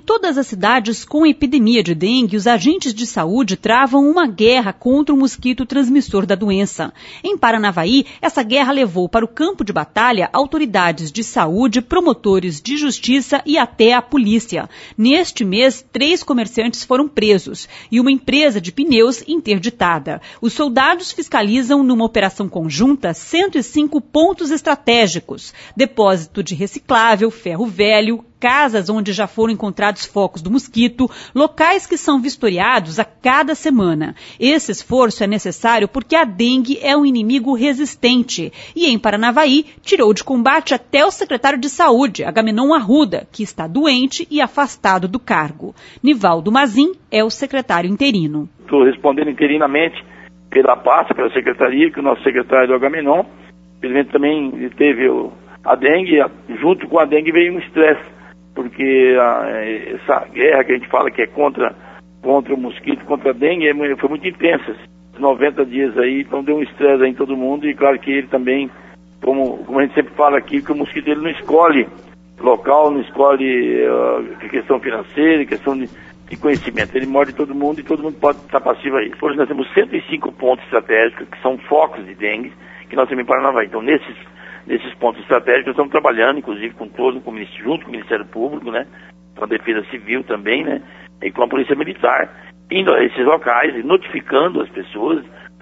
todas as cidades com epidemia de dengue, os agentes de saúde travam uma guerra contra o mosquito transmissor da doença. Em Paranavaí, essa guerra levou para o campo de batalha autoridades de saúde, promotores de justiça e até a polícia. Neste mês, 3 comerciantes foram presos e uma empresa de pneus interditada. Os soldados fiscalizam numa operação conjunta 105 pontos estratégicos, depósito de reciclável, ferro velho, casas onde já foram encontrados focos do mosquito, locais que são vistoriados a cada semana. Esse esforço é necessário porque a dengue é um inimigo resistente. E em Paranavaí, tirou de combate até o secretário de Saúde, Agamenon Arruda, que está doente e afastado do cargo. Nivaldo Mazin é o secretário interino. Estou respondendo interinamente pela pasta, pela secretaria, que o nosso secretário do Agamenon, infelizmente também teve a dengue, junto com a dengue veio um estresse, porque essa guerra que a gente fala que é contra o mosquito, contra a dengue, foi muito intensa. 90 dias aí, então deu um estresse aí em todo mundo, e claro que ele também, como a gente sempre fala aqui, que o mosquito ele não escolhe local, não escolhe questão financeira, questão de conhecimento. Ele morde todo mundo e todo mundo pode estar passivo aí. Hoje nós temos 105 pontos estratégicos, que são focos de dengue, que nós temos em Paranavaí. Então, nesses pontos estratégicos, nós estamos trabalhando, inclusive, junto com o Ministério Público, né, com a Defesa Civil também, né, e com a Polícia Militar, indo a esses locais e notificando as pessoas,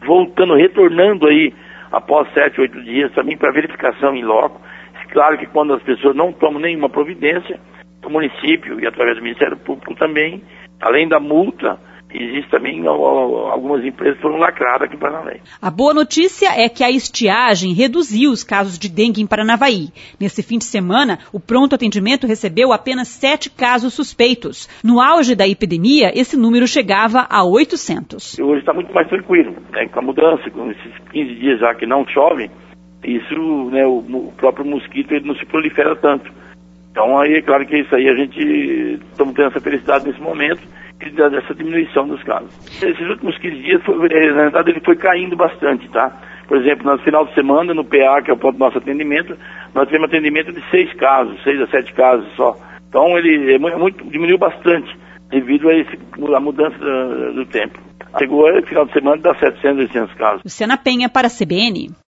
retornando aí após 7, 8 dias também para verificação em loco. Claro que quando as pessoas não tomam nenhuma providência, o município e através do Ministério Público também, além da multa, existe também algumas empresas que foram lacradas aqui em Paranavaí. A boa notícia é que a estiagem reduziu os casos de dengue em Paranavaí. Nesse fim de semana, o pronto atendimento recebeu apenas 7 casos suspeitos. No auge da epidemia, esse número chegava a 800. Hoje está muito mais tranquilo, né? Com a mudança, com esses 15 dias já que não chove, isso, né, o próprio mosquito ele não se prolifera tanto. Então aí é claro que isso aí a gente estamos tendo essa felicidade nesse momento, dessa diminuição dos casos. Esses últimos 15 dias, na verdade, ele foi caindo bastante, tá? Por exemplo, no final de semana, no PA, que é o ponto do nosso atendimento, nós tivemos atendimento de 6 casos, 6 a 7 casos só. Então, ele diminuiu bastante, devido a mudança do tempo. Chegou no final de semana, dá 700, 800 casos. Luciana Penha para a CBN.